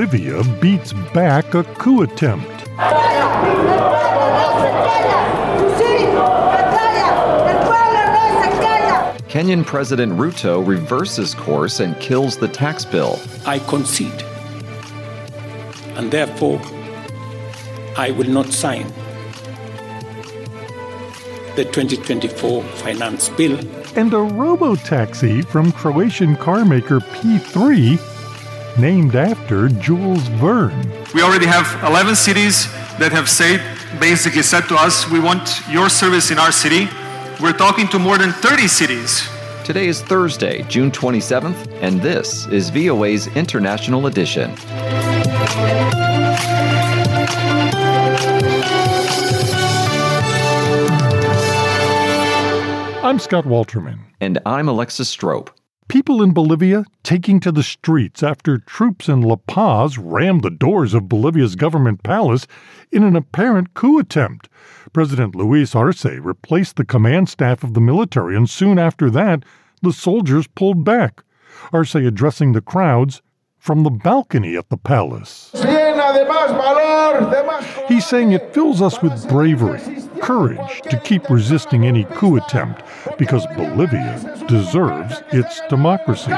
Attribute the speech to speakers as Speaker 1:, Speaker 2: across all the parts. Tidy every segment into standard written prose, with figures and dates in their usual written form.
Speaker 1: Bolivia beats back a coup attempt.
Speaker 2: Kenyan President Ruto reverses course and kills the tax bill.
Speaker 3: I concede, and therefore I will not sign the 2024 finance bill.
Speaker 1: And a robo-taxi from Croatian carmaker P3, named after Jules Verne.
Speaker 4: We already have 11 cities that have basically said to us, we want your service in our city. We're talking to more than 30 cities.
Speaker 2: Today is Thursday, June 27th, and this is VOA's International Edition.
Speaker 1: I'm Scott Walterman.
Speaker 2: And I'm Alexis Strope.
Speaker 1: People in Bolivia taking to the streets after troops in La Paz rammed the doors of Bolivia's government palace in an apparent coup attempt. President Luis Arce replaced the command staff of the military, and soon after that, the soldiers pulled back. Arce addressing the crowds from the balcony at the palace. He's saying it fills us with bravery, courage to keep resisting any coup attempt because Bolivia deserves its democracy.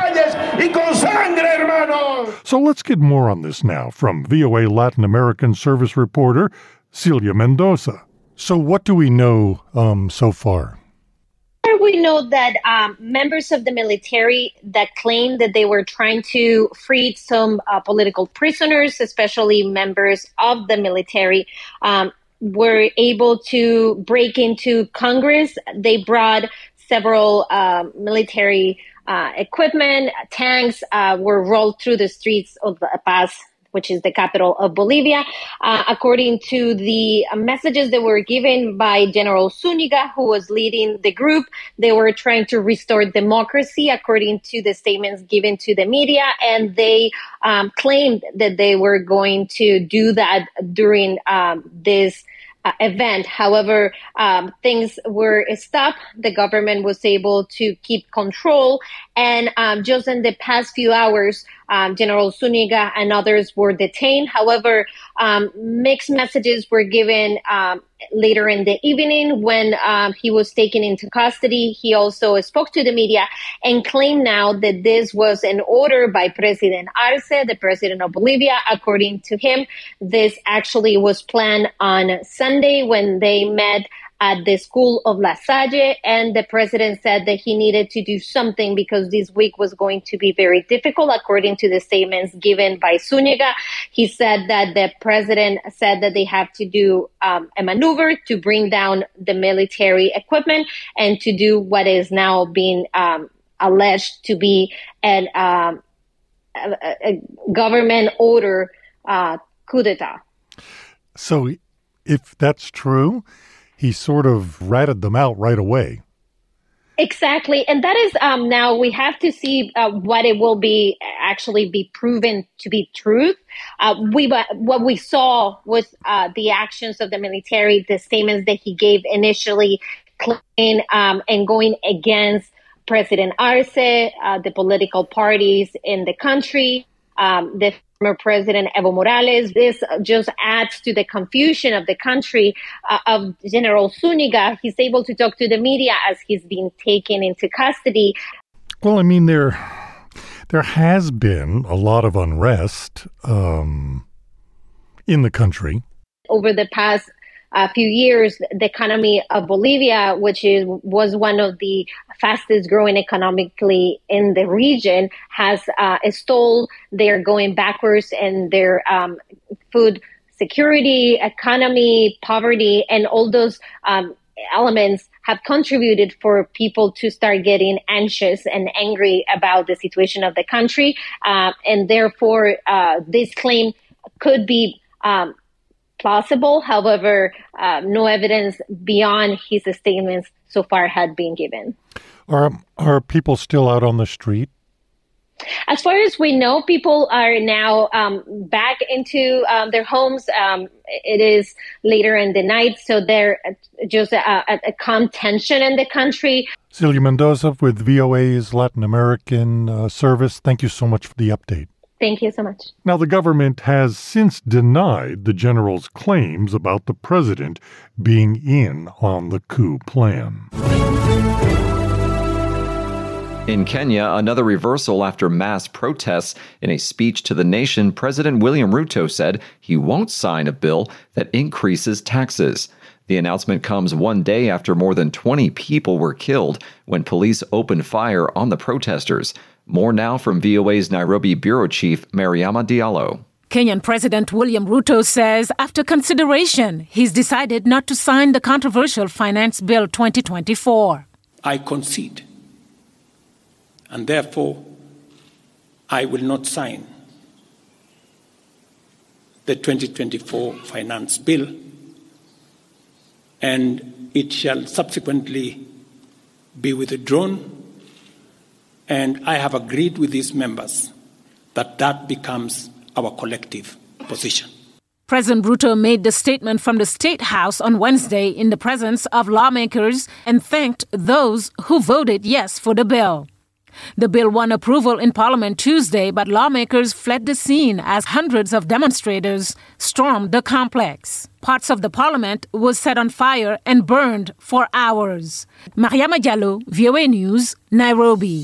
Speaker 1: So let's get more on this now from VOA Latin American service reporter Celia Mendoza. So what do we know so far?
Speaker 5: We know that members of the military that claimed that they were trying to free some political prisoners, especially members of the military, were able to break into Congress. They brought several military equipment. Tanks were rolled through the streets of La Paz, which is the capital of Bolivia. According to the messages that were given by General Zúñiga, who was leading the group, they were trying to restore democracy, according to the statements given to the media, and they claimed that they were going to do that during this event. However, things were stopped. The government was able to keep control. And just in the past few hours, General Zúñiga and others were detained. However, mixed messages were given later in the evening when he was taken into custody. He also spoke to the media and claimed now that this was an order by President Arce, the president of Bolivia. According to him, this actually was planned on Sunday when they met at the school of La Salle, and the president said that he needed to do something because this week was going to be very difficult, according to the statements given by Zúñiga. He said that the president said that they have to do a maneuver to bring down the military equipment and to do what is now being alleged to be a government order coup d'etat.
Speaker 1: So if that's true, he sort of ratted them out right away.
Speaker 5: Exactly. And that is now we have to see what it will be actually be proven to be truth. What we saw was the actions of the military, the statements that he gave initially, claiming and going against President Arce, the political parties in the country, the former President Evo Morales. This just adds to the confusion of the country of General Zúñiga. He's able to talk to the media as he's being taken into custody.
Speaker 1: Well, I mean, there has been a lot of unrest in the country.
Speaker 5: Over the past few years, the economy of Bolivia, which was one of the fastest growing economically in the region, has stalled. They're going backwards in their food security, economy, poverty, and all those elements have contributed for people to start getting anxious and angry about the situation of the country. And therefore, this claim could be plausible. However, no evidence beyond his statements so far had been given.
Speaker 1: Are people still out on the street?
Speaker 5: As far as we know, people are now back into their homes. It is later in the night, so there's just a calm tension in the country.
Speaker 1: Celia Mendoza with VOA's Latin American service, thank you so much for the update.
Speaker 5: Thank you so much.
Speaker 1: Now, the government has since denied the general's claims about the president being in on the coup plan.
Speaker 2: In Kenya, another reversal after mass protests. In a speech to the nation, President William Ruto said he won't sign a bill that increases taxes. The announcement comes one day after more than 20 people were killed when police opened fire on the protesters. More now from VOA's Nairobi bureau chief, Mariama Diallo.
Speaker 6: Kenyan President William Ruto says after consideration, he's decided not to sign the controversial Finance Bill 2024.
Speaker 3: I concede, and therefore I will not sign the 2024 Finance Bill, and it shall subsequently be withdrawn. And I have agreed with these members that becomes our collective position.
Speaker 6: President Ruto made the statement from the State House on Wednesday in the presence of lawmakers and thanked those who voted yes for the bill. The bill won approval in Parliament Tuesday, but lawmakers fled the scene as hundreds of demonstrators stormed the complex. Parts of the parliament was set on fire and burned for hours. Mariama Diallo, VOA News, Nairobi.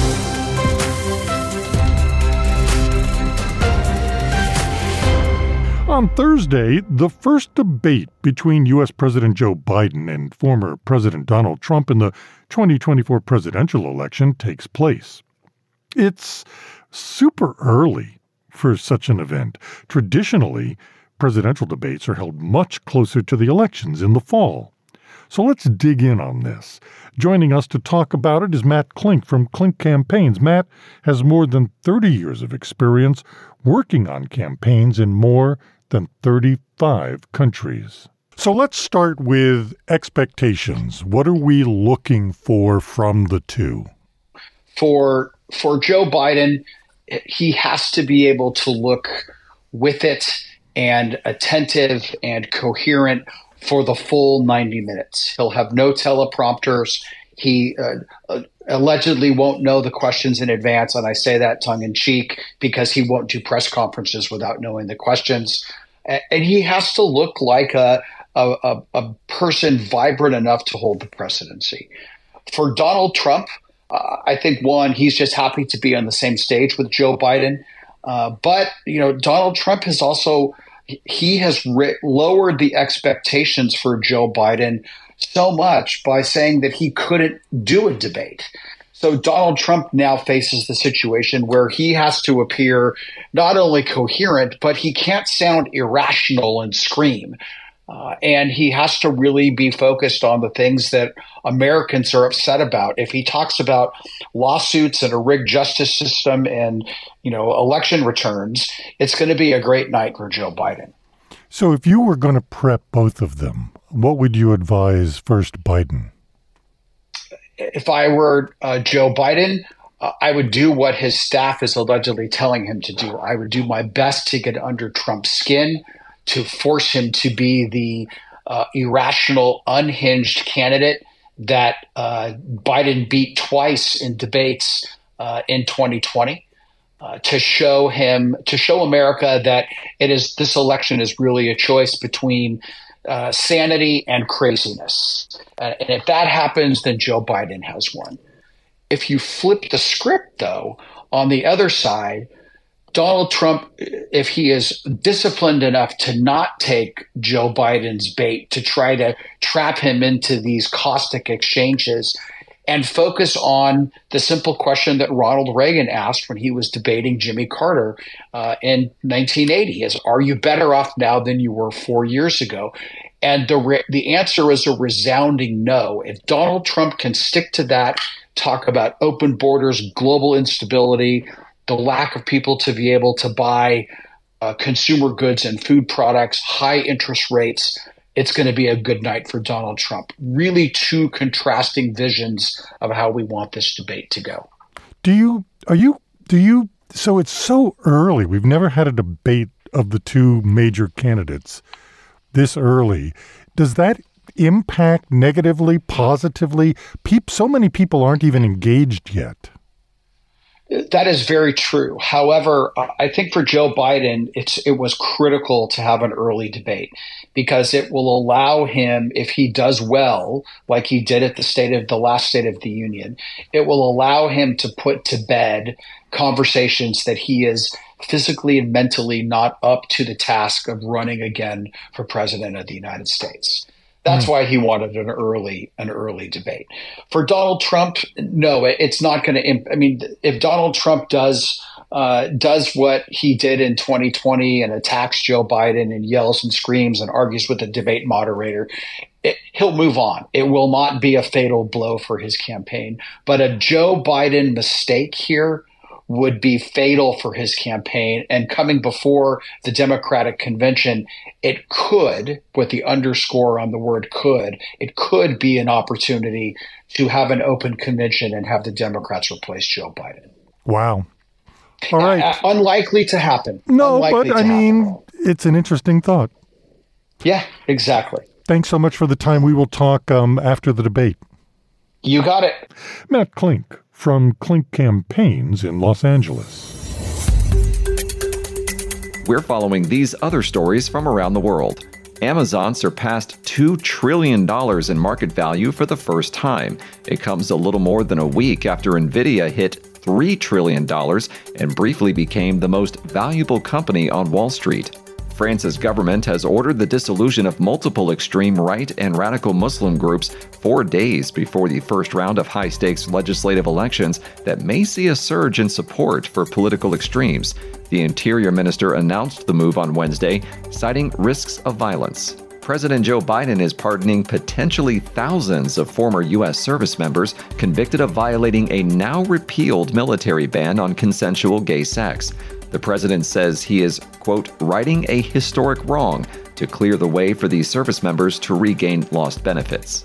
Speaker 1: On Thursday, the first debate between U.S. President Joe Biden and former President Donald Trump in the 2024 presidential election takes place. It's super early for such an event. Traditionally, presidential debates are held much closer to the elections in the fall. So let's dig in on this. Joining us to talk about it is Matt Klink from Klink Campaigns. Matt has more than 30 years of experience working on campaigns in more than 35 countries. So let's start with expectations. What are we looking for from the two?
Speaker 7: For Joe Biden, he has to be able to look with it and attentive and coherent for the full 90 minutes. He'll have no teleprompters. He allegedly won't know the questions in advance, and I say that tongue-in-cheek because he won't do press conferences without knowing the questions. And he has to look like a person vibrant enough to hold the presidency. For Donald Trump, I think, one, he's just happy to be on the same stage with Joe Biden. But, Donald Trump has also lowered the expectations for Joe Biden so much by saying that he couldn't do a debate. So Donald Trump now faces the situation where he has to appear not only coherent, but he can't sound irrational and scream. And he has to really be focused on the things that Americans are upset about. If he talks about lawsuits and a rigged justice system and, election returns, it's going to be a great night for Joe Biden.
Speaker 1: So if you were going to prep both of them, what would you advise first Biden?
Speaker 7: If I were Joe Biden, I would do what his staff is allegedly telling him to do. I would do my best to get under Trump's skin, to force him to be the irrational, unhinged candidate that Biden beat twice in debates in 2020. To show America that this election is really a choice between sanity and craziness. And if that happens, then Joe Biden has won. If you flip the script, though, on the other side, Donald Trump, if he is disciplined enough to not take Joe Biden's bait, to try to trap him into these caustic exchanges and focus on the simple question that Ronald Reagan asked when he was debating Jimmy Carter in 1980 is, are you better off now than you were 4 years ago? And the answer is a resounding no. If Donald Trump can stick to that, talk about open borders, global instability, the lack of people to be able to buy consumer goods and food products, high interest rates, it's going to be a good night for Donald Trump. Really two contrasting visions of how we want this debate to go. So it's so early. We've never had a debate of the two major candidates this early. Does that impact negatively, positively? So many people aren't even engaged yet. That is very true. However, I think for Joe Biden, it was critical to have an early debate because it will allow him, if he does well, like he did at the last State of the Union, it will allow him to put to bed conversations that he is physically and mentally not up to the task of running again for president of the United States. That's why he wanted an early debate. For Donald Trump, no, it's not going to. I mean, if Donald Trump does what he did in 2020 and attacks Joe Biden and yells and screams and argues with the debate moderator, he'll move on. It will not be a fatal blow for his campaign. But a Joe Biden mistake here would be fatal for his campaign. And coming before the Democratic convention, it could, with the underscore on the word could, it could be an opportunity to have an open convention and have the Democrats replace Joe Biden.
Speaker 1: Wow. All right.
Speaker 7: Unlikely to happen.
Speaker 1: No, but I mean, it's an interesting thought.
Speaker 7: Yeah, exactly.
Speaker 1: Thanks so much for the time. We will talk after the debate.
Speaker 7: You got it.
Speaker 1: Matt Klink from Klink Campaigns in Los Angeles.
Speaker 2: We're following these other stories from around the world. Amazon surpassed $2 trillion in market value for the first time. It comes a little more than a week after Nvidia hit $3 trillion and briefly became the most valuable company on Wall Street. France's government has ordered the dissolution of multiple extreme right and radical Muslim groups 4 days before the first round of high-stakes legislative elections that may see a surge in support for political extremes. The Interior Minister announced the move on Wednesday, citing risks of violence. President Joe Biden is pardoning potentially thousands of former U.S. service members convicted of violating a now-repealed military ban on consensual gay sex. The president says he is, quote, righting a historic wrong to clear the way for these service members to regain lost benefits.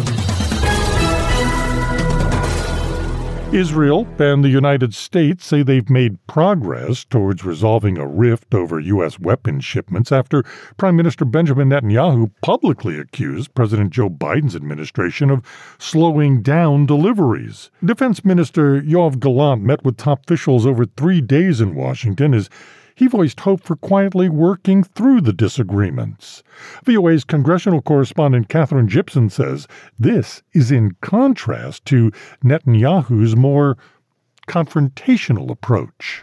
Speaker 1: Israel and the United States say they've made progress towards resolving a rift over U.S. weapons shipments after Prime Minister Benjamin Netanyahu publicly accused President Joe Biden's administration of slowing down deliveries. Defense Minister Yoav Gallant met with top officials over 3 days in Washington as he voiced hope for quietly working through the disagreements. VOA's congressional correspondent Catherine Gibson says this is in contrast to Netanyahu's more confrontational approach.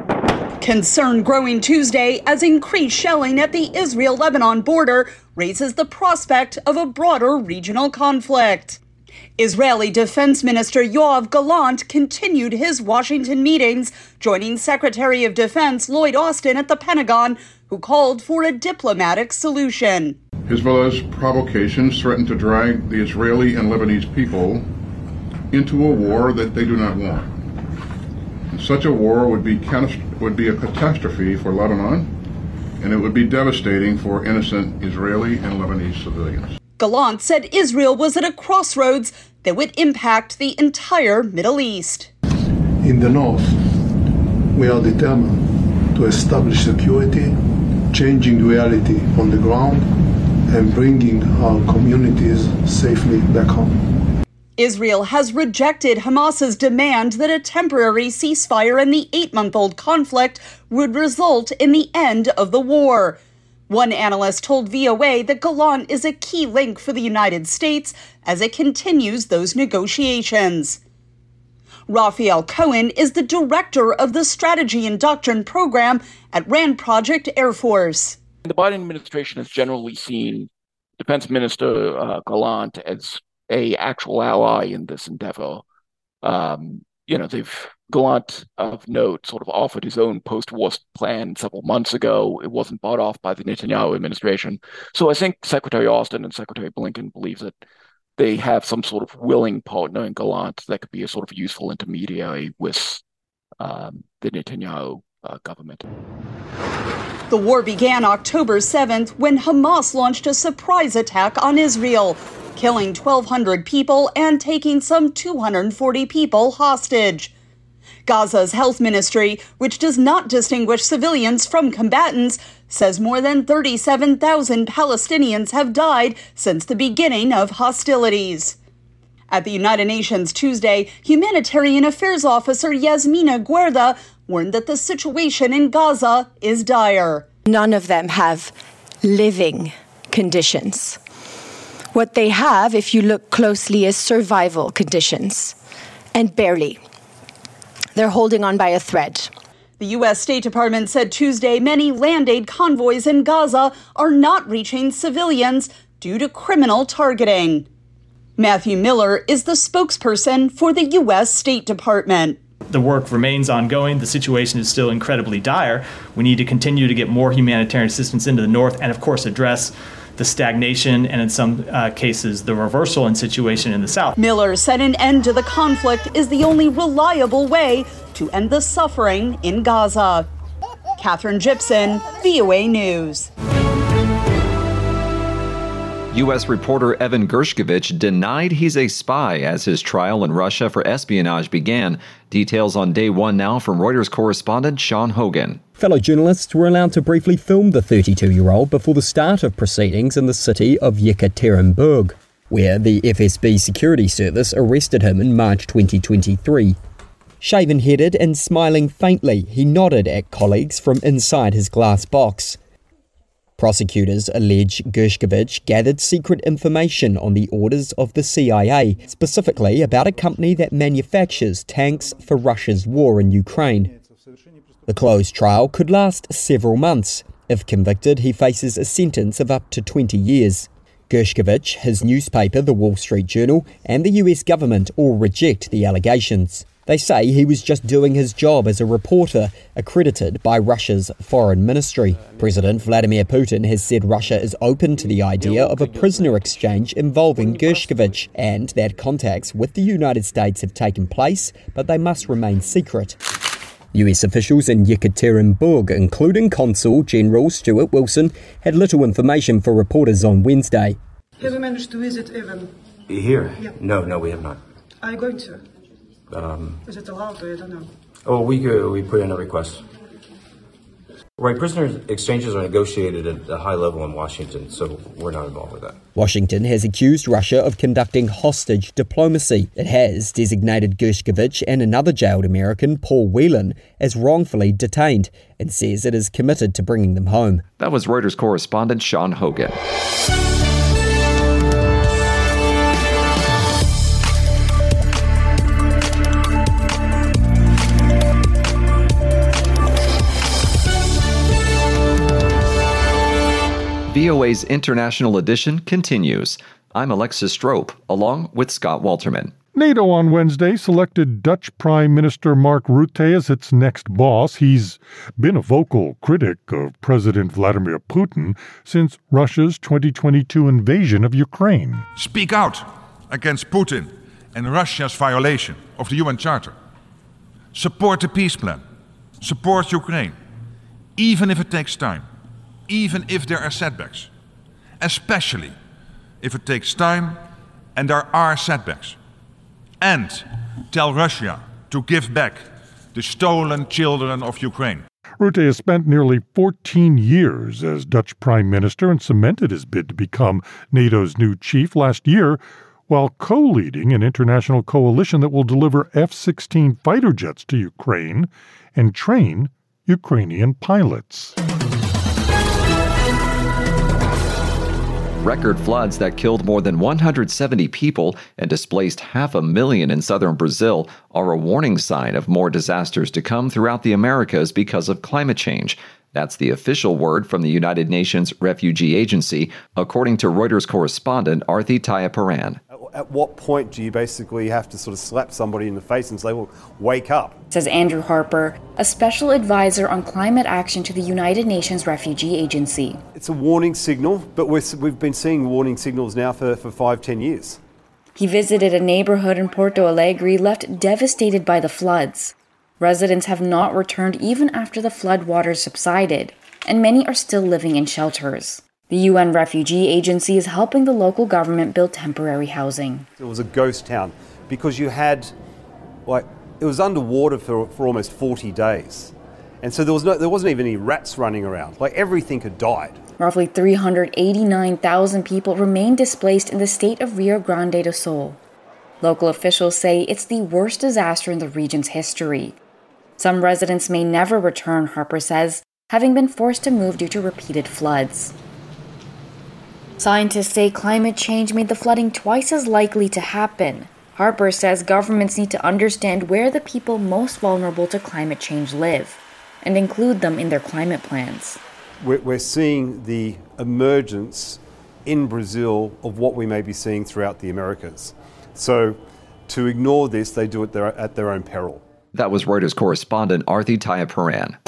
Speaker 8: Concern growing Tuesday as increased shelling at the Israel-Lebanon border raises the prospect of a broader regional conflict. Israeli Defense Minister Yoav Gallant continued his Washington meetings, joining Secretary of Defense Lloyd Austin at the Pentagon, who called for a diplomatic solution.
Speaker 9: Hezbollah's provocations threaten to drag the Israeli and Lebanese people into a war that they do not want. And such a war would be a catastrophe for Lebanon, and it would be devastating for innocent Israeli and Lebanese civilians.
Speaker 8: Gallant said Israel was at a crossroads that would impact the entire Middle East.
Speaker 10: In the north, we are determined to establish security, changing reality on the ground, and bringing our communities safely back home.
Speaker 8: Israel has rejected Hamas's demand that a temporary ceasefire in the 8-month-old conflict would result in the end of the war. One analyst told VOA that Gallant is a key link for the United States as it continues those negotiations. Raphael Cohen is the director of the Strategy and Doctrine program at RAND Project Air Force.
Speaker 11: The Biden administration has generally seen Defense Minister Gallant as an actual ally in this endeavor. Gallant, of note, sort of offered his own post-war plan several months ago. It wasn't bought off by the Netanyahu administration. So I think Secretary Austin and Secretary Blinken believe that they have some sort of willing partner in Gallant that could be a sort of useful intermediary with the Netanyahu government.
Speaker 8: The war began October 7th when Hamas launched a surprise attack on Israel, killing 1,200 people and taking some 240 people hostage. Gaza's health ministry, which does not distinguish civilians from combatants, says more than 37,000 Palestinians have died since the beginning of hostilities. At the United Nations Tuesday, Humanitarian Affairs Officer Yasmina Guerda warned that the situation in Gaza is dire.
Speaker 12: None of them have living conditions. What they have, if you look closely, is survival conditions. And barely. They're holding on by a thread.
Speaker 8: The U.S. State Department said Tuesday many land aid convoys in Gaza are not reaching civilians due to criminal targeting. Matthew Miller is the spokesperson for the U.S. State Department.
Speaker 13: The work remains ongoing. The situation is still incredibly dire. We need to continue to get more humanitarian assistance into the north and, of course, address the stagnation and, in some cases, the reversal in situation in the south.
Speaker 8: Miller said an end to the conflict is the only reliable way to end the suffering in Gaza. Catherine Gibson, VOA News.
Speaker 2: U.S. reporter Evan Gershkovich denied he's a spy as his trial in Russia for espionage began. Details on day one now from Reuters correspondent Sean Hogan.
Speaker 14: Fellow journalists were allowed to briefly film the 32-year-old before the start of proceedings in the city of Yekaterinburg, where the FSB security service arrested him in March 2023. Shaven-headed and smiling faintly, he nodded at colleagues from inside his glass box. Prosecutors allege Gershkovich gathered secret information on the orders of the CIA, specifically about a company that manufactures tanks for Russia's war in Ukraine. The closed trial could last several months. If convicted, he faces a sentence of up to 20 years. Gershkovich, his newspaper, The Wall Street Journal, and the US government all reject the allegations. They say he was just doing his job as a reporter, accredited by Russia's foreign ministry. President Vladimir Putin has said Russia is open to the idea of a prisoner exchange involving Gershkovich, and that contacts with the United States have taken place, but they must remain secret. US officials in Yekaterinburg, including Consul General Stuart Wilson, had little information for reporters on Wednesday.
Speaker 15: Have you managed to visit Evan?
Speaker 16: Here?
Speaker 15: Yeah.
Speaker 16: No, we have not.
Speaker 15: Are you going to? Is it allowed or I don't know?
Speaker 16: Oh, we put in a request. Right, prisoner exchanges are negotiated at a high level in Washington, so we're not involved with that.
Speaker 14: Washington has accused Russia of conducting hostage diplomacy. It has designated Gershkovich and another jailed American, Paul Whelan, as wrongfully detained and says it is committed to bringing them home.
Speaker 2: That was Reuters correspondent Sean Hogan. VOA's International Edition continues. I'm Alexis Strope, along with Scott Walterman.
Speaker 1: NATO on Wednesday selected Dutch Prime Minister Mark Rutte as its next boss. He's been a vocal critic of President Vladimir Putin since Russia's 2022 invasion of Ukraine.
Speaker 17: Speak out against Putin and Russia's violation of the UN Charter. Support the peace plan. Support Ukraine, even if it takes time. Even if there are setbacks, especially if it takes time and there are setbacks. And tell Russia to give back the stolen children of Ukraine.
Speaker 1: Rutte has spent nearly 14 years as Dutch Prime Minister and cemented his bid to become NATO's new chief last year, while co-leading an international coalition that will deliver F-16 fighter jets to Ukraine and train Ukrainian pilots.
Speaker 2: Record floods that killed more than 170 people and displaced 500,000 in southern Brazil are a warning sign of more disasters to come throughout the Americas because of climate change. That's the official word from the United Nations Refugee Agency, according to Reuters correspondent Arthi Tayaparan.
Speaker 18: At what point do you basically have to sort of slap somebody in the face and say, well, wake up?
Speaker 19: Says Andrew Harper, a special advisor on climate action to the United Nations Refugee Agency.
Speaker 18: It's a warning signal, but we've been seeing warning signals now for 5-10 years.
Speaker 19: He visited a neighborhood in Porto Alegre left devastated by the floods. Residents have not returned even after the floodwaters subsided, and many are still living in shelters. The UN Refugee Agency is helping the local government build temporary housing.
Speaker 18: It was a ghost town because you had, it was underwater for almost 40 days. And so there wasn't even any rats running around. Everything had died.
Speaker 19: Roughly 389,000 people remain displaced in the state of Rio Grande do Sul. Local officials say it's the worst disaster in the region's history. Some residents may never return, Harper says, having been forced to move due to repeated floods. Scientists say climate change made the flooding twice as likely to happen. Harper says governments need to understand where the people most vulnerable to climate change live and include them in their climate plans.
Speaker 18: We're seeing the emergence in Brazil of what we may be seeing throughout the Americas. So to ignore this, they do it at their own peril.
Speaker 2: That was Reuters correspondent Arthi Tayaparan.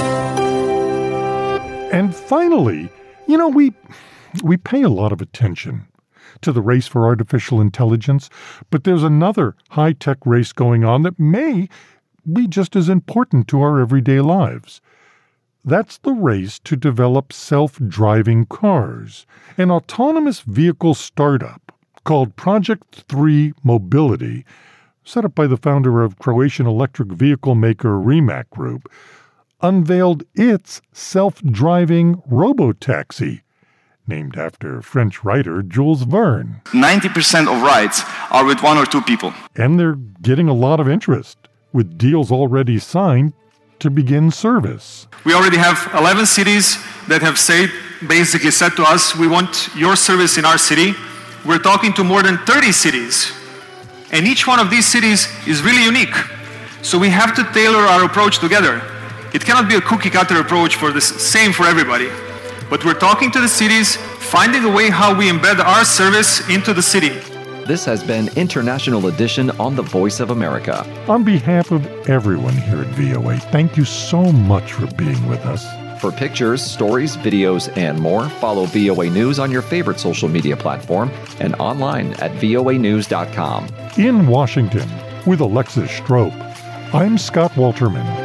Speaker 1: And finally, we pay a lot of attention to the race for artificial intelligence, but there's another high-tech race going on that may be just as important to our everyday lives. That's the race to develop self-driving cars. An autonomous vehicle startup called Project 3 Mobility, set up by the founder of Croatian electric vehicle maker Rimac Group, unveiled its self-driving robotaxi, named after French writer Jules Verne.
Speaker 20: 90% of rides are with one or two people.
Speaker 1: And they're getting a lot of interest, with deals already signed to begin service.
Speaker 4: We already have 11 cities that have basically said to us, we want your service in our city. We're talking to more than 30 cities. And each one of these cities is really unique. So we have to tailor our approach together. It cannot be a cookie-cutter approach for this same for everybody. But we're talking to the cities, finding a way how we embed our service into the city.
Speaker 2: This has been International Edition on The Voice of America.
Speaker 1: On behalf of everyone here at VOA, thank you so much for being with us.
Speaker 2: For pictures, stories, videos, and more, follow VOA News on your favorite social media platform and online at voanews.com.
Speaker 1: In Washington, with Alexis Strope, I'm Scott Walterman.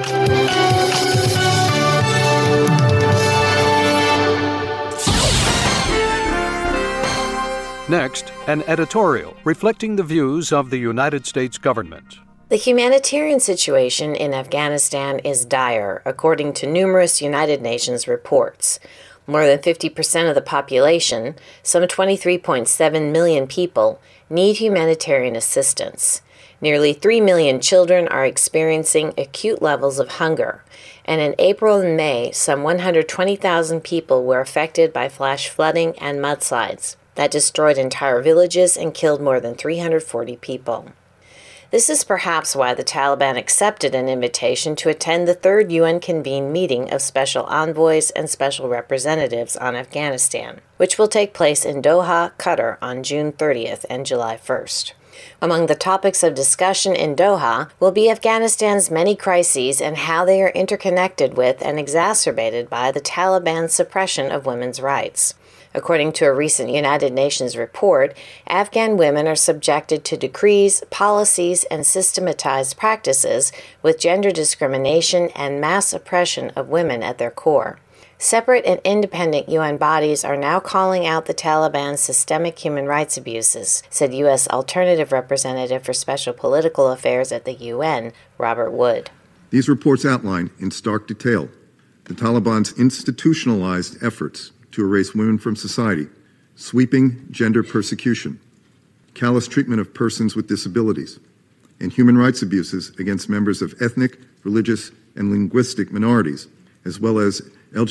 Speaker 21: Next, an editorial reflecting the views of the United States government.
Speaker 22: The humanitarian situation in Afghanistan is dire, according to numerous United Nations reports. More than 50% of the population, some 23.7 million people, need humanitarian assistance. Nearly 3 million children are experiencing acute levels of hunger, and in April and May, some 120,000 people were affected by flash flooding and mudslides that destroyed entire villages and killed more than 340 people. This is perhaps why the Taliban accepted an invitation to attend the third UN-convened meeting of special envoys and special representatives on Afghanistan, which will take place in Doha, Qatar on June 30th and July 1st. Among the topics of discussion in Doha will be Afghanistan's many crises and how they are interconnected with and exacerbated by the Taliban's suppression of women's rights. According to a recent United Nations report, Afghan women are subjected to decrees, policies, and systematized practices with gender discrimination and mass oppression of women at their core. Separate and independent UN bodies are now calling out the Taliban's systemic human rights abuses, said U.S. Alternative Representative for Special Political Affairs at the UN, Robert Wood.
Speaker 23: These reports outline in stark detail the Taliban's institutionalized efforts to erase women from society, sweeping gender persecution, callous treatment of persons with disabilities, and human rights abuses against members of ethnic, religious, and linguistic minorities, as well as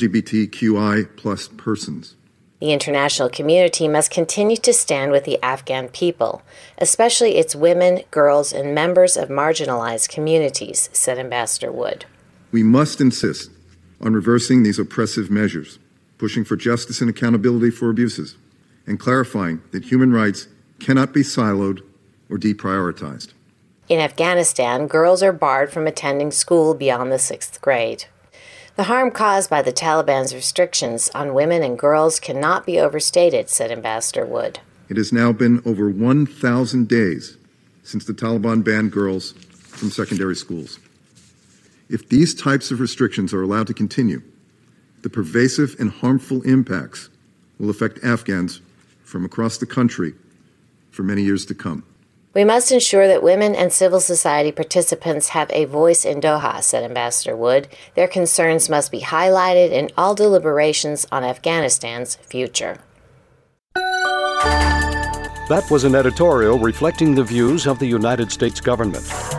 Speaker 23: LGBTQI+ persons.
Speaker 22: The international community must continue to stand with the Afghan people, especially its women, girls, and members of marginalized communities, said Ambassador Wood.
Speaker 23: We must insist on reversing these oppressive measures, pushing for justice and accountability for abuses, and clarifying that human rights cannot be siloed or deprioritized.
Speaker 22: In Afghanistan, girls are barred from attending school beyond the 6th grade. The harm caused by the Taliban's restrictions on women and girls cannot be overstated, said Ambassador Wood.
Speaker 23: It has now been over 1,000 days since the Taliban banned girls from secondary schools. If these types of restrictions are allowed to continue, the pervasive and harmful impacts will affect Afghans from across the country for many years to come.
Speaker 22: We must ensure that women and civil society participants have a voice in Doha, said Ambassador Wood. Their concerns must be highlighted in all deliberations on Afghanistan's future.
Speaker 21: That was an editorial reflecting the views of the United States government.